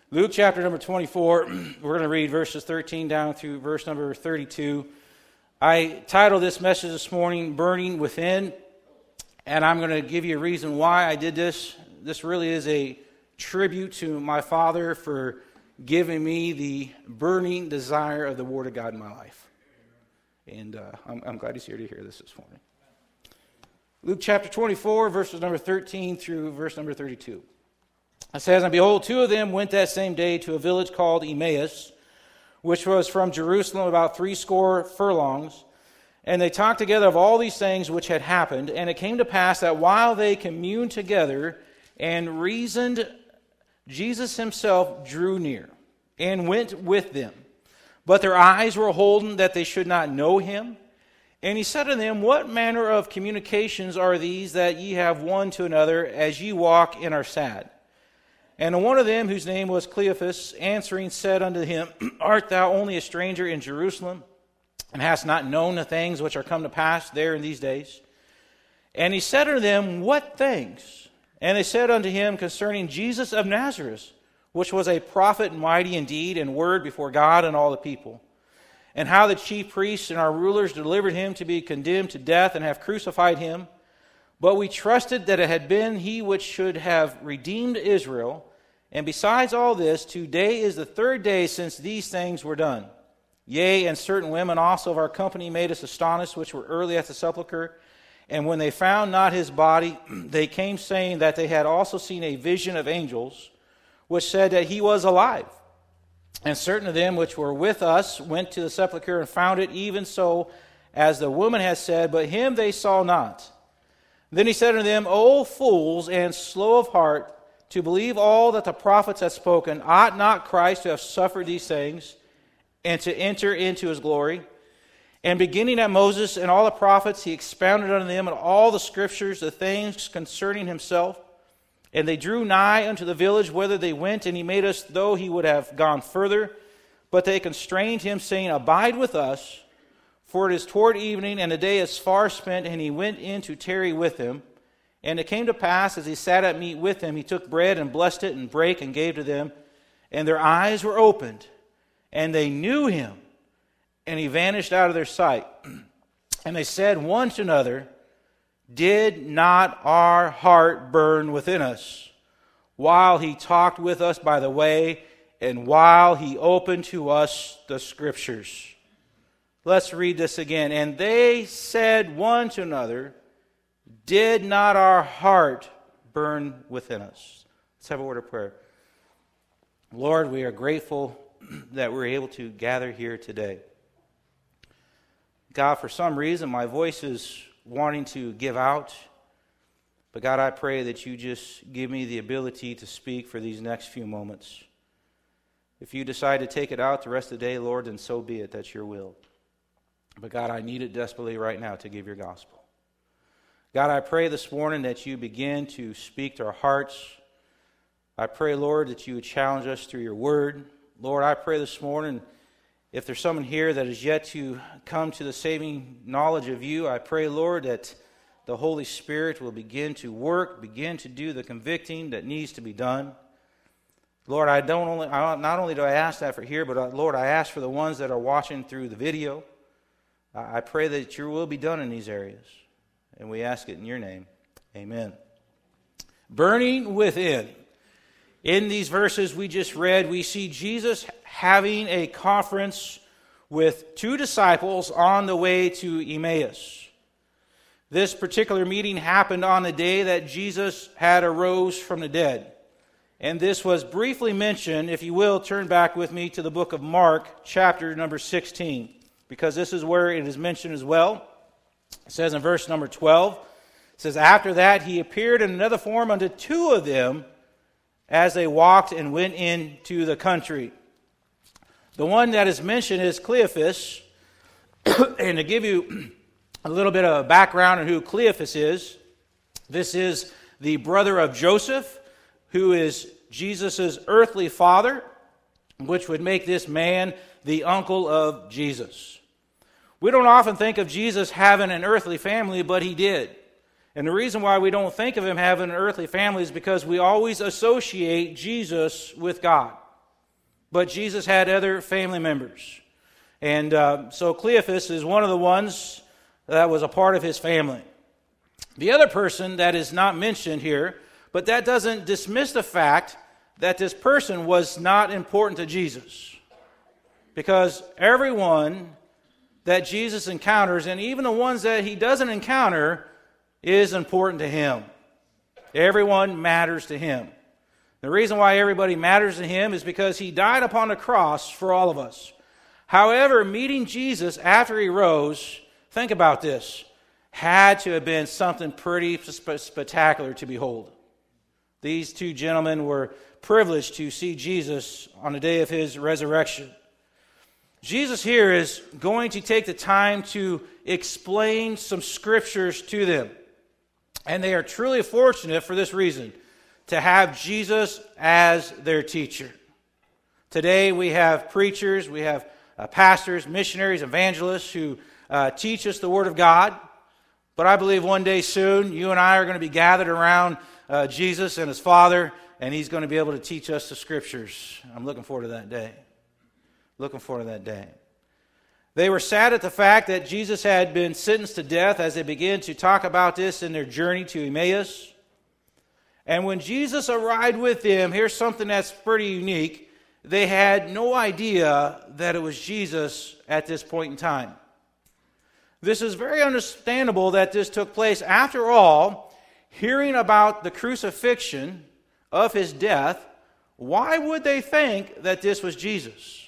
Luke chapter number 24, we're going to read verses 13 down through verse number 32. I titled this message this morning, Burning Within, and I'm going to give you a reason why I did this. This really is a tribute to my father for giving me the burning desire of the Word of God in my life. And I'm glad he's here to hear this morning. Luke chapter 24, verses number 13 through verse number 32. It says, "And behold, two of them went that same day to a village called Emmaus, which was from Jerusalem about 80 furlongs. And they talked together of all these things which had happened. And it came to pass that while they communed together and reasoned, Jesus himself drew near and went with them. But their eyes were holden that they should not know him. And he said to them, What manner of communications are these that ye have one to another as ye walk and are sad? And one of them, whose name was Cleophas, answering said unto him, Art thou only a stranger in Jerusalem, and hast not known the things which are come to pass there in these days? And he said unto them, What things? And they said unto him, Concerning Jesus of Nazareth, which was a prophet mighty in deed and word before God and all the people. And how the chief priests and our rulers delivered him to be condemned to death and have crucified him. But we trusted that it had been he which should have redeemed Israel. And besides all this, today is the third day since these things were done. Yea, and certain women also of our company made us astonished, which were early at the sepulchre. And when they found not his body, they came saying that they had also seen a vision of angels, which said that he was alive. And certain of them which were with us went to the sepulchre and found it even so as the woman had said, but him they saw not. Then he said unto them, O fools and slow of heart, to believe all that the prophets have spoken, ought not Christ to have suffered these things, and to enter into his glory? And beginning at Moses and all the prophets, he expounded unto them in all the scriptures the things concerning himself. And they drew nigh unto the village whither they went, and he made us though he would have gone further. But they constrained him, saying, Abide with us, for it is toward evening, and the day is far spent. And he went in to tarry with them. And it came to pass, as he sat at meat with them, he took bread and blessed it, and brake and gave to them. And their eyes were opened, and they knew him, and he vanished out of their sight. And they said one to another, Did not our heart burn within us, while he talked with us by the way, and while he opened to us the Scriptures? Let's read this again. And they said one to another, Did not our heart burn within us? Let's have a word of prayer. Lord, we are grateful that we're able to gather here today. God, for some reason, my voice is wanting to give out. But God, I pray that you just give me the ability to speak for these next few moments. If you decide to take it out the rest of the day, Lord, then so be it. That's your will. But God, I need it desperately right now to give your gospel. God, I pray this morning that you begin to speak to our hearts. I pray, Lord, that you would challenge us through your word. Lord, I pray this morning, if there's someone here that is yet to come to the saving knowledge of you, I pray, Lord, that the Holy Spirit will begin to work, begin to do the convicting that needs to be done. Lord, not only do I ask that for here, but Lord, I ask for the ones that are watching through the video. I pray that your will be done in these areas. And we ask it in your name. Amen. Burning within. In these verses we just read, we see Jesus having a conference with two disciples on the way to Emmaus. This particular meeting happened on the day that Jesus had arose from the dead. And this was briefly mentioned, if you will, turn back with me to the book of Mark, chapter number 16, because this is where it is mentioned as well. It says in verse number 12, it says, After that he appeared in another form unto two of them as they walked and went into the country. The one that is mentioned is Cleophas. And to give you a little bit of background on who Cleophas is, this is the brother of Joseph, who is Jesus' earthly father, which would make this man the uncle of Jesus. We don't often think of Jesus having an earthly family, but he did. And the reason why we don't think of him having an earthly family is because we always associate Jesus with God. but Jesus had other family members. And so Cleophas is one of the ones that was a part of his family. The other person that is not mentioned here, but that doesn't dismiss the fact that this person was not important to Jesus. Because everyone that Jesus encounters, and even the ones that he doesn't encounter, is important to him. Everyone matters to him. The reason why everybody matters to him is because he died upon the cross for all of us. However, meeting Jesus after he rose, think about this, had to have been something pretty spectacular to behold. These two gentlemen were privileged to see Jesus on the day of his resurrection. Jesus here is going to take the time to explain some scriptures to them. And they are truly fortunate for this reason, to have Jesus as their teacher. Today we have preachers, we have pastors, missionaries, evangelists who teach us the Word of God. But I believe one day soon, you and I are going to be gathered around Jesus and his Father, and he's going to be able to teach us the Scriptures. I'm looking forward to that day. Looking forward to that day. They were sad at the fact that Jesus had been sentenced to death as they began to talk about this in their journey to Emmaus. And when Jesus arrived with them, here's something that's pretty unique. They had no idea that it was Jesus at this point in time. This is very understandable that this took place. After all, hearing about the crucifixion of his death, why would they think that this was Jesus?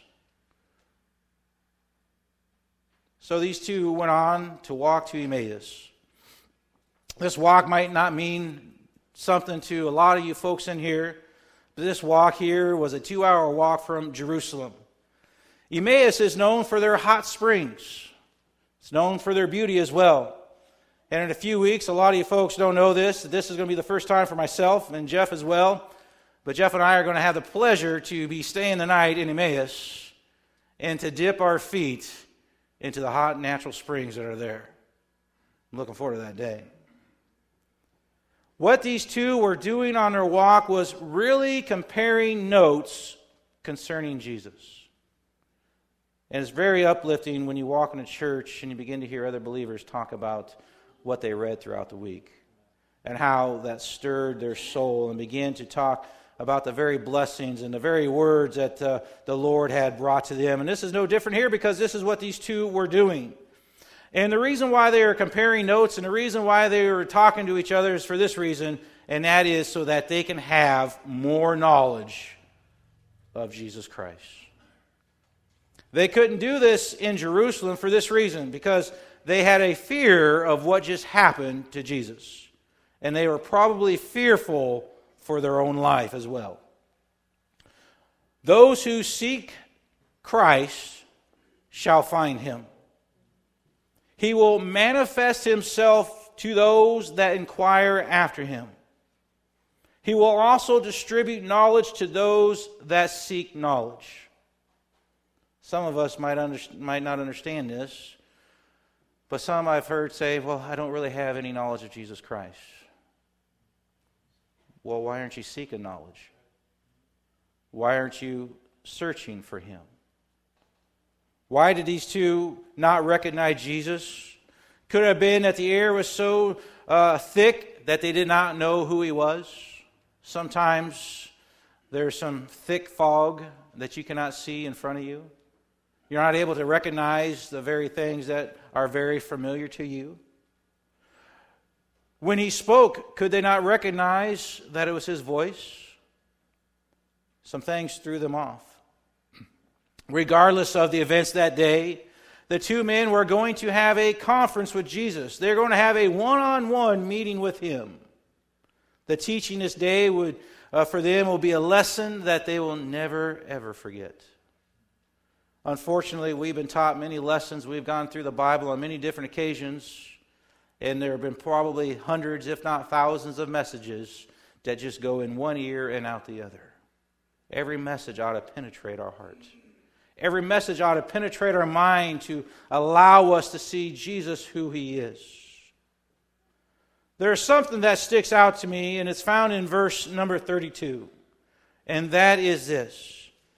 So these two went on to walk to Emmaus. This walk might not mean something to a lot of you folks in here, but this walk here was a 2-hour walk from Jerusalem. Emmaus is known for their hot springs. It's known for their beauty as well. And in a few weeks, a lot of you folks don't know this. This is going to be the first time for myself and Jeff as well. But Jeff and I are going to have the pleasure to be staying the night in Emmaus and to dip our feet into the hot natural springs that are there. I'm looking forward to that day. What these two were doing on their walk was really comparing notes concerning Jesus. And it's very uplifting when you walk in a church and you begin to hear other believers talk about what they read throughout the week and how that stirred their soul, and began to talk about the very blessings and the very words that the Lord had brought to them. And this is no different here, because this is what these two were doing. And the reason why they are comparing notes and the reason why they were talking to each other is for this reason, and that is so that they can have more knowledge of Jesus Christ. They couldn't do this in Jerusalem for this reason, because they had a fear of what just happened to Jesus. And they were probably fearful for their own life as well. Those who seek Christ shall find him. He will manifest himself to those that inquire after him. He will also distribute knowledge to those that seek knowledge. Some of us might not understand this, but some I've heard say, well, I don't really have any knowledge of Jesus Christ. Well, why aren't you seeking knowledge? Why aren't you searching for him? Why did these two not recognize Jesus? Could it have been that the air was so thick that they did not know who he was? Sometimes there's some thick fog that you cannot see in front of you. You're not able to recognize the very things that are very familiar to you. When he spoke, could they not recognize that it was his voice? Some things threw them off. Regardless of the events that day, the two men were going to have a conference with Jesus. They're going to have a one-on-one meeting with him. The teaching this day for them will be a lesson that they will never, ever forget. Unfortunately, we've been taught many lessons. We've gone through the Bible on many different occasions, and there have been probably hundreds, if not thousands, of messages that just go in one ear and out the other. Every message ought to penetrate our heart. Every message ought to penetrate our mind to allow us to see Jesus who he is. There's something that sticks out to me, and it's found in verse number 32. And that is this.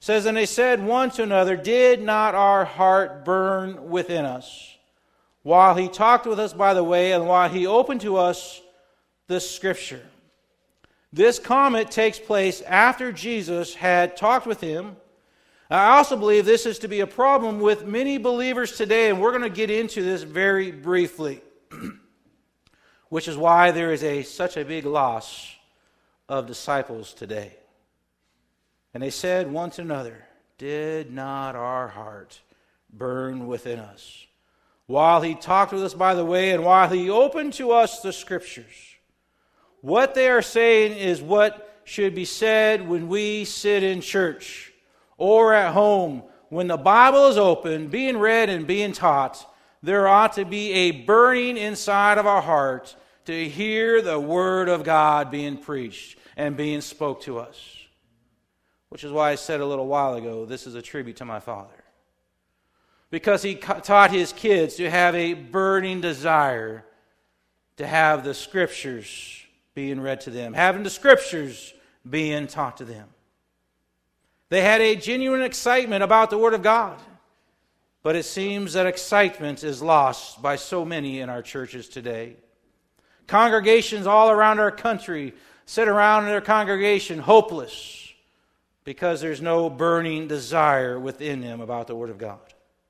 says, and they said one to another, did not our heart burn within us while he talked with us by the way and while he opened to us the Scripture? This comment takes place after Jesus had talked with him. I also believe this is to be a problem with many believers today, and we're going to get into this very briefly, which is why there is such a big loss of disciples today. And they said one to another, did not our heart burn within us while he talked with us by the way and while he opened to us the Scriptures? What they are saying is what should be said when we sit in church or at home. When the Bible is open, being read and being taught, there ought to be a burning inside of our heart to hear the Word of God being preached and being spoke to us. Which is why I said a little while ago, this is a tribute to my father. Because he taught his kids to have a burning desire to have the Scriptures being read to them, having the Scriptures being taught to them. They had a genuine excitement about the Word of God. But it seems that excitement is lost by so many in our churches today. Congregations all around our country sit around in their congregation hopeless because there's no burning desire within them about the Word of God.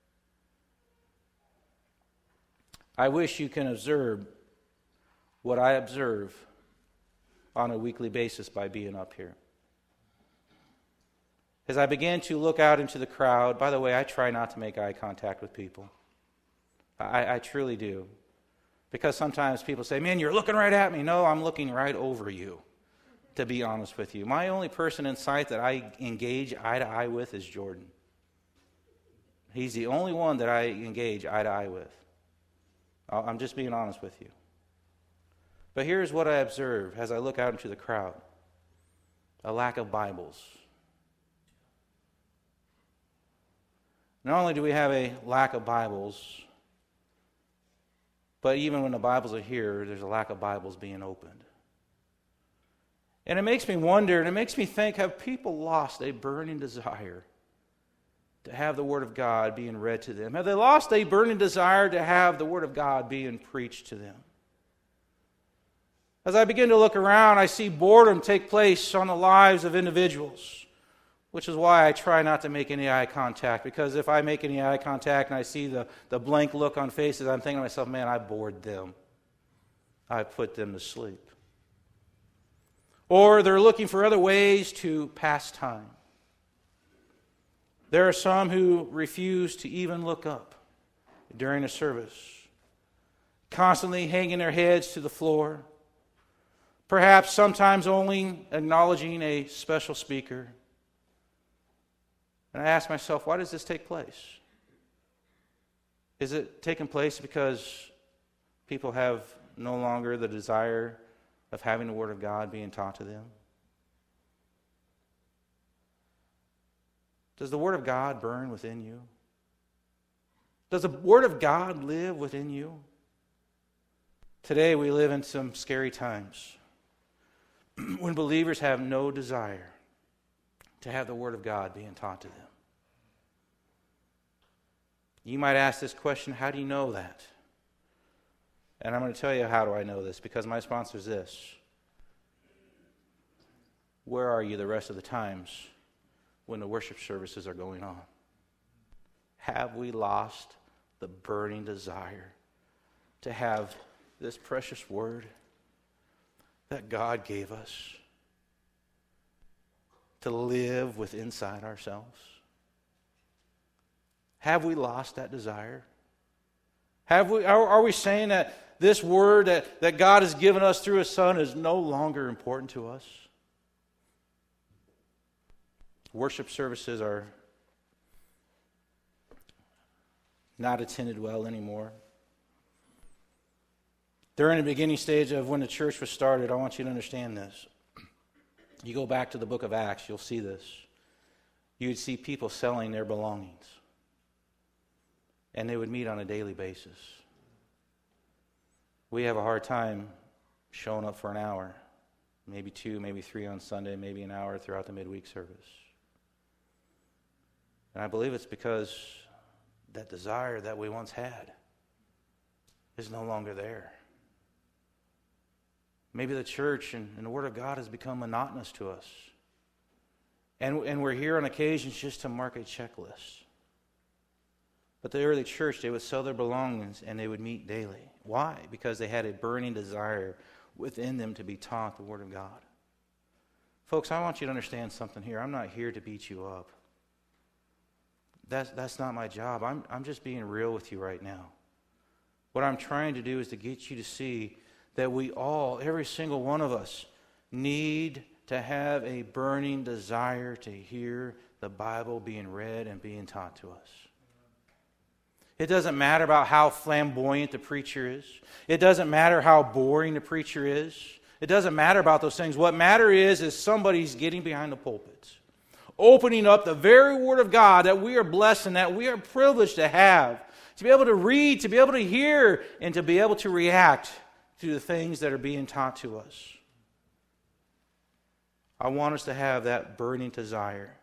I wish you can observe what I observe on a weekly basis by being up here. As I began to look out into the crowd, by the way, I try not to make eye contact with people. I truly do. Because sometimes people say, man, you're looking right at me. No, I'm looking right over you, to be honest with you. My only person in sight that I engage eye to eye with is Jordan. He's the only one that I engage eye to eye with. I'm just being honest with you. But here's what I observe as I look out into the crowd. A lack of Bibles. Not only do we have a lack of Bibles, but even when the Bibles are here, there's a lack of Bibles being opened. And it makes me wonder, and it makes me think, have people lost a burning desire to have the Word of God being read to them? Have they lost a burning desire to have the Word of God being preached to them? As I begin to look around, I see boredom take place on the lives of individuals, which is why I try not to make any eye contact, because if I make any eye contact and I see the blank look on faces, I'm thinking to myself, man, I bored them. I put them to sleep. Or they're looking for other ways to pass time. There are some who refuse to even look up during a service, constantly hanging their heads to the floor, perhaps sometimes only acknowledging a special speaker. And I ask myself, why does this take place? Is it taking place because people have no longer the desire of having the Word of God being taught to them? Does the Word of God burn within you? Does the Word of God live within you? Today we live in some scary times when believers have no desire to have the Word of God being taught to them. You might ask this question, how do you know that? And I'm going to tell you how do I know this, because my response is this. Where are you the rest of the times when the worship services are going on? Have we lost the burning desire to have this precious Word that God gave us to live with inside ourselves? Have we lost that desire? Are we saying that this Word that God has given us through His Son is no longer important to us? Worship services are not attended well anymore. During the beginning stage of when the church was started, I want you to understand this. You go back to the book of Acts, you'll see this. You would see people selling their belongings. And they would meet on a daily basis. We have a hard time showing up for an hour, maybe 2, maybe 3 on Sunday, maybe an hour throughout the midweek service. And I believe it's because that desire that we once had is no longer there. Maybe the church and the Word of God has become monotonous to us. And we're here on occasions just to mark a checklist. But the early church, they would sell their belongings and they would meet daily. Why? Because they had a burning desire within them to be taught the Word of God. Folks, I want you to understand something here. I'm not here to beat you up. That's not my job. I'm just being real with you right now. What I'm trying to do is to get you to see that we all, every single one of us, need to have a burning desire to hear the Bible being read and being taught to us. It doesn't matter about how flamboyant the preacher is. It doesn't matter how boring the preacher is. It doesn't matter about those things. What matters is somebody's getting behind the pulpit, opening up the very Word of God that we are blessed and that we are privileged to have, to be able to read, to be able to hear, and to be able to react to the things that are being taught to us. I want us to have that burning desire.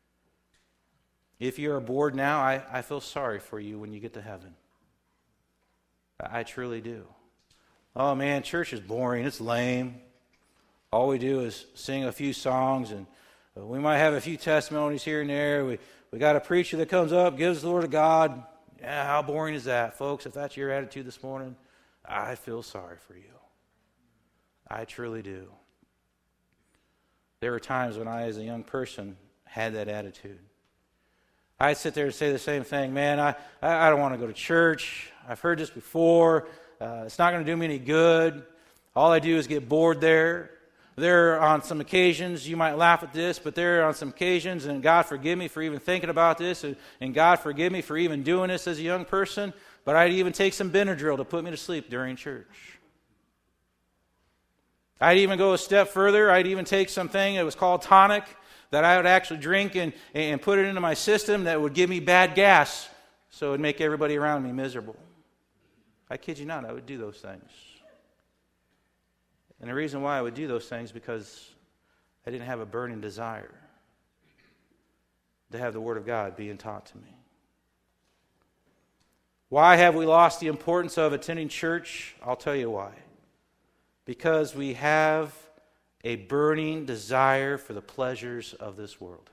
If you are bored now, I feel sorry for you when you get to heaven. I truly do. Oh man, church is boring. It's lame. All we do is sing a few songs, and we might have a few testimonies here and there. We got a preacher that comes up, gives the Word of God. Yeah, how boring is that, folks? If that's your attitude this morning, I feel sorry for you. I truly do. There were times when I, as a young person, had that attitude. I'd sit there and say the same thing. Man, I don't want to go to church. I've heard this before. It's not going to do me any good. All I do is get bored there. There on some occasions, you might laugh at this, but there are on some occasions, and God forgive me for even thinking about this, and God forgive me for even doing this as a young person, but I'd even take some Benadryl to put me to sleep during church. I'd even go a step further. I'd even take something that was called tonic that I would actually drink and put it into my system that would give me bad gas, so it would make everybody around me miserable. I kid you not, I would do those things. And the reason why I would do those things is because I didn't have a burning desire to have the Word of God being taught to me. Why have we lost the importance of attending church? I'll tell you why. Because we have a burning desire for the pleasures of this world.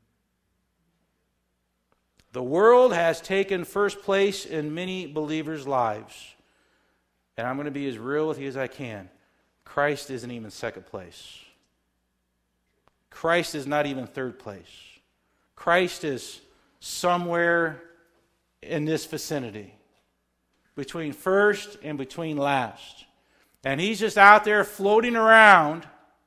The world has taken first place in many believers' lives. And I'm going to be as real with you as I can. Christ isn't even second place. Christ is not even third place. Christ is somewhere in this vicinity, between first and between last. And He's just out there floating around,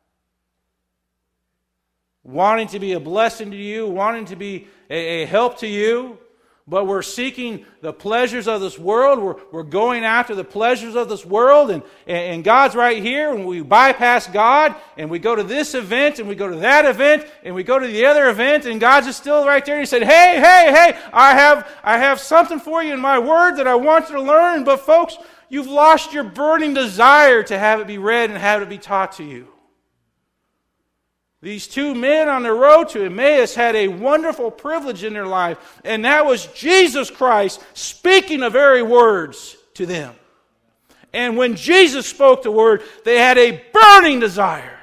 wanting to be a blessing to you, wanting to be a help to you. But we're seeking the pleasures of this world. We're going after the pleasures of this world. And God's right here. And we bypass God. And we go to this event. And we go to that event. And we go to the other event. And God's just still right there. And He said, hey, I have something for you in my Word that I want you to learn. But folks, you've lost your burning desire to have it be read and have it be taught to you. These two men on the road to Emmaus had a wonderful privilege in their life, and that was Jesus Christ speaking the very words to them. And when Jesus spoke the word, they had a burning desire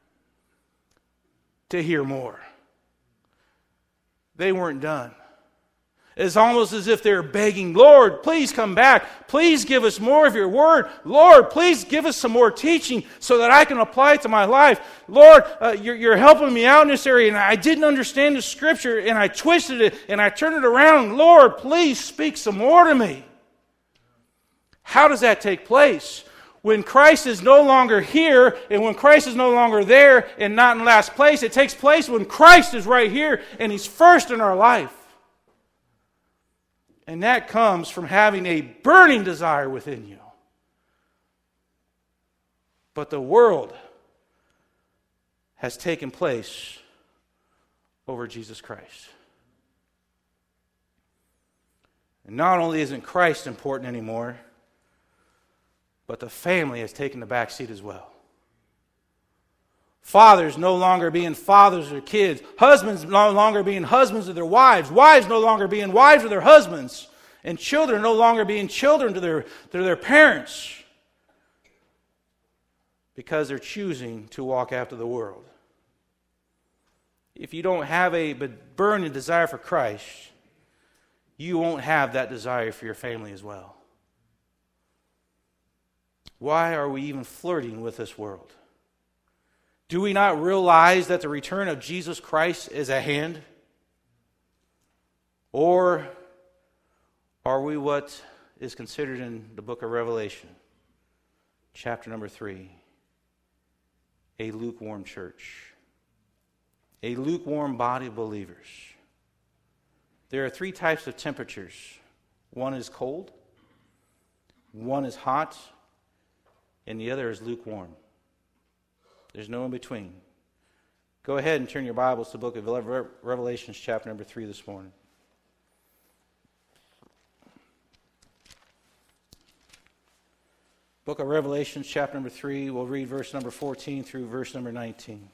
to hear more. They weren't done. It's almost as if they're begging, Lord, please come back. Please give us more of your word. Lord, please give us some more teaching so that I can apply it to my life. Lord, you're helping me out in this area, and I didn't understand the scripture, and I twisted it, and I turned it around. Lord, please speak some more to me. How does that take place? When Christ is no longer here, and when Christ is no longer there and not in last place, it takes place when Christ is right here, and He's first in our life. And that comes from having a burning desire within you. But the world has taken place over Jesus Christ. And not only isn't Christ important anymore, but the family has taken the back seat as well. Fathers no longer being fathers of their kids. Husbands no longer being husbands of their wives. Wives no longer being wives of their husbands. And children no longer being children to their parents. Because they're choosing to walk after the world. If you don't have a burning desire for Christ, you won't have that desire for your family as well. Why are we even flirting with this world? Do we not realize that the return of Jesus Christ is at hand? Or are we what is considered in the book of Revelation, chapter number 3, a lukewarm church, a lukewarm body of believers? There are 3 types of temperatures. One is cold, one is hot, and the other is lukewarm. There's no in between. Go ahead and turn your Bibles to the book of Revelation, chapter number 3 this morning. Book of Revelation, chapter number 3, we'll read verse number 14 through verse number 19.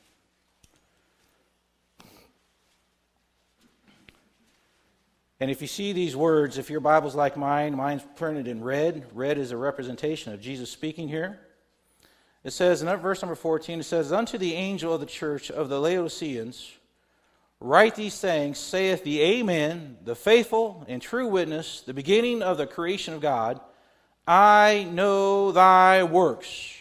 And if you see these words, if your Bible's like mine, mine's printed in red. Red is a representation of Jesus speaking here. It says, in verse number 14, it says, "Unto the angel of the church of the Laodiceans, write these things, saith the Amen, the faithful and true witness, the beginning of the creation of God. I know thy works,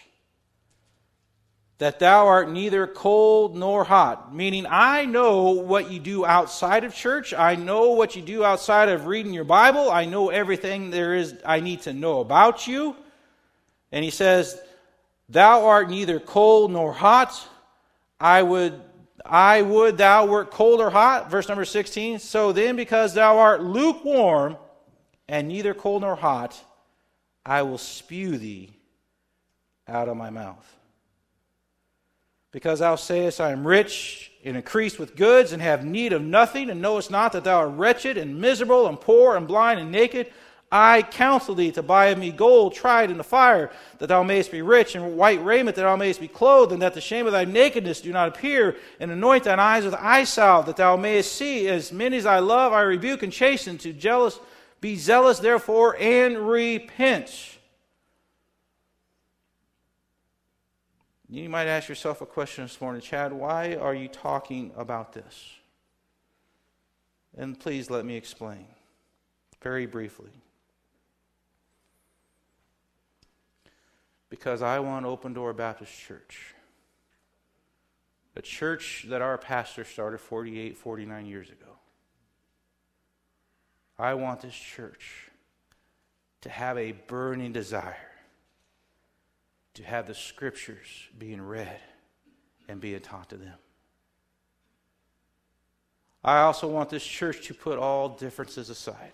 that thou art neither cold nor hot." Meaning, I know what you do outside of church. I know what you do outside of reading your Bible. I know everything there is I need to know about you. And he says, "Thou art neither cold nor hot. I would thou wert cold or hot." Verse number 16. "So then, because thou art lukewarm and neither cold nor hot, I will spew thee out of my mouth. Because thou sayest, I am rich and increased with goods and have need of nothing, and knowest not that thou art wretched and miserable and poor and blind and naked. I counsel thee to buy of me gold tried in the fire, that thou mayest be rich, and white raiment, that thou mayest be clothed, and that the shame of thy nakedness do not appear, and anoint thine eyes with eye salve, that thou mayest see. As many as I love, I rebuke and chasten. Be zealous, therefore, and repent." You might ask yourself a question this morning, Chad, why are you talking about this? And please let me explain very briefly. Because I want Open Door Baptist Church, a church that our pastor started 49 years ago. I want this church to have a burning desire to have the Scriptures being read and being taught to them. I also want this church to put all differences aside.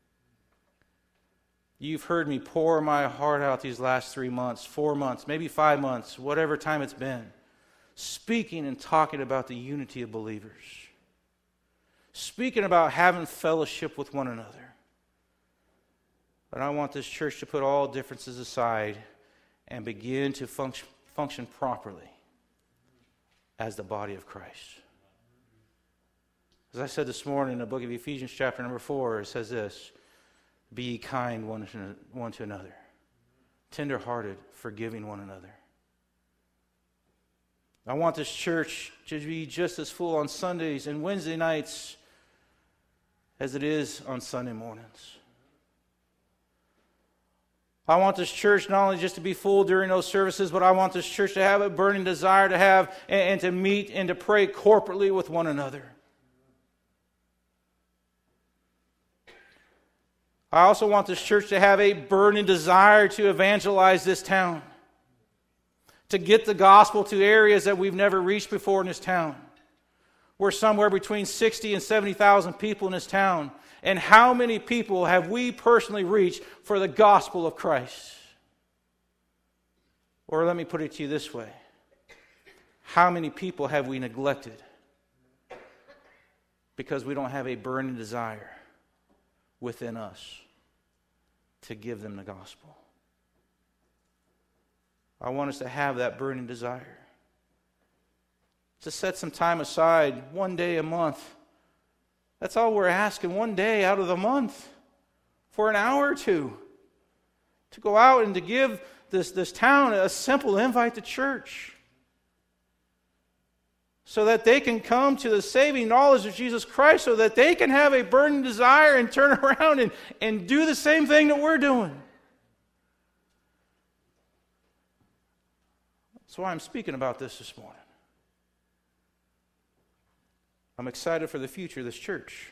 You've heard me pour my heart out these last 3 months, 4 months, maybe 5 months, whatever time it's been, speaking and talking about the unity of believers, speaking about having fellowship with one another. But I want this church to put all differences aside and begin to function properly as the body of Christ. As I said this morning in the book of Ephesians chapter number 4, it says this, "Be ye kind one to another, tender-hearted, forgiving one another." I want this church to be just as full on Sundays and Wednesday nights as it is on Sunday mornings. I want this church not only just to be full during those services, but I want this church to have a burning desire to have and to meet and to pray corporately with one another. I also want this church to have a burning desire to evangelize this town, to get the gospel to areas that we've never reached before in this town. We're somewhere between 60 and 70,000 people in this town. And how many people have we personally reached for the gospel of Christ? Or let me put it to you this way. How many people have we neglected because we don't have a burning desire within us to give them the gospel? I want us to have that burning desire. to set some time aside, one day a month. That's all we're asking, one day out of the month, for an hour or two, to go out and to give this town a simple invite to church, so that they can come to the saving knowledge of Jesus Christ, so that they can have a burning desire and turn around and do the same thing that we're doing. That's why I'm speaking about this morning. I'm excited for the future of this church,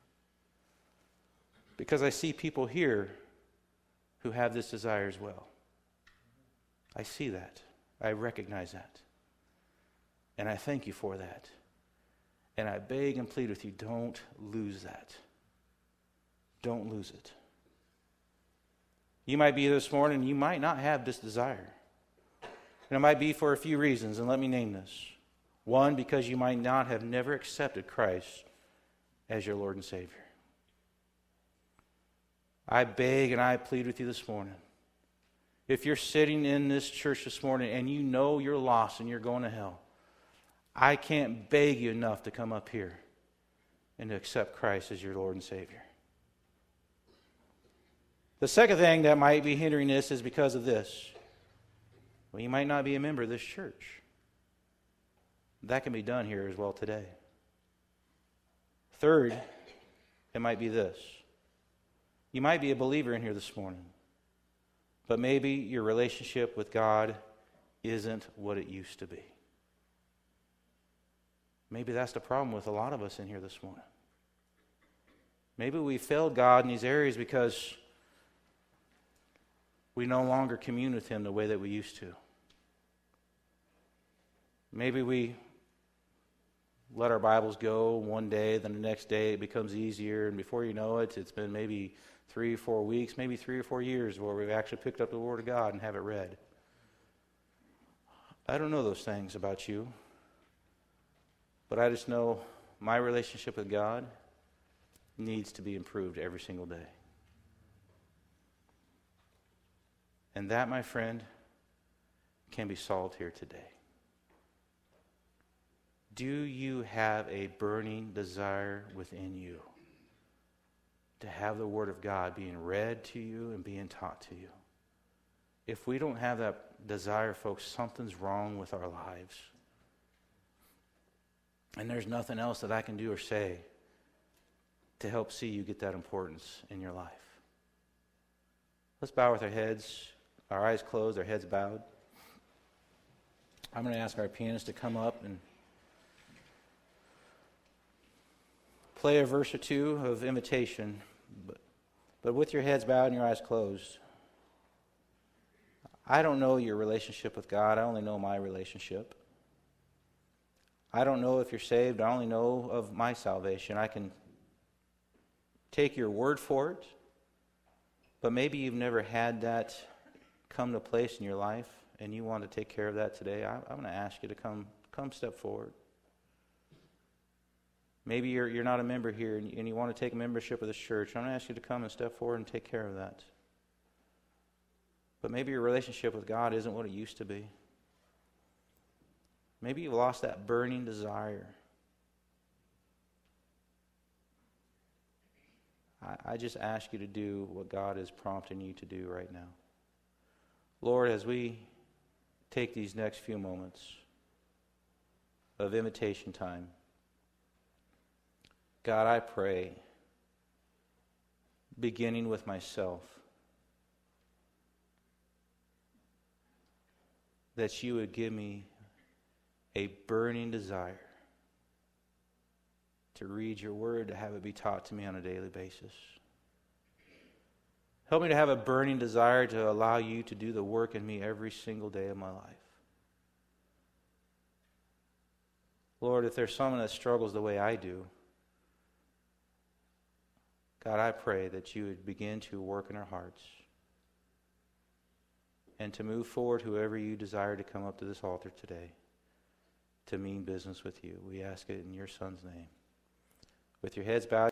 because I see people here who have this desire as well. I see that. I recognize that. And I thank you for that. And I beg and plead with you, don't lose that. Don't lose it. You might be here this morning, you might not have this desire. And it might be for a few reasons, and let me name this. One, because you might not have never accepted Christ as your Lord and Savior. I beg and I plead with you this morning. If you're sitting in this church this morning and you know you're lost and you're going to hell, I can't beg you enough to come up here and to accept Christ as your Lord and Savior. The second thing that might be hindering this is because of this. Well, you might not be a member of this church. That can be done here as well today. Third, it might be this. You might be a believer in here this morning, but maybe your relationship with God isn't what it used to be. Maybe that's the problem with a lot of us in here this morning. Maybe we failed God in these areas because we no longer commune with Him the way that we used to. Maybe we let our Bibles go one day, then the next day it becomes easier, and before you know it, it's been maybe 3 or 4 weeks, maybe 3 or 4 years where we've actually picked up the Word of God and have it read. I don't know those things about you, but I just know my relationship with God needs to be improved every single day. And that, my friend, can be solved here today. Do you have a burning desire within you to have the Word of God being read to you and being taught to you? If we don't have that desire, folks, something's wrong with our lives. And there's nothing else that I can do or say to help see you get that importance in your life. Let's bow with our heads, our eyes closed, our heads bowed. I'm going to ask our pianist to come up and play a verse or two of invitation, but with your heads bowed and your eyes closed. I don't know your relationship with God. I only know my relationship. I don't know if you're saved. I only know of my salvation. I can take your word for it, but maybe you've never had that come to place in your life and you want to take care of that today. I'm going to ask you to come step forward. Maybe you're not a member here and you want to take membership of this church. I'm going to ask you to come and step forward and take care of that. But maybe your relationship with God isn't what it used to be. Maybe you've lost that burning desire. I just ask you to do what God is prompting you to do right now. Lord, as we take these next few moments of invitation time, God, I pray, beginning with myself, that you would give me a burning desire to read your word, to have it be taught to me on a daily basis. Help me to have a burning desire to allow you to do the work in me every single day of my life. Lord, if there's someone that struggles the way I do, God, I pray that you would begin to work in our hearts and to move forward whoever you desire to come up to this altar today to mean business with you. We ask it in your Son's name. With your heads bowed.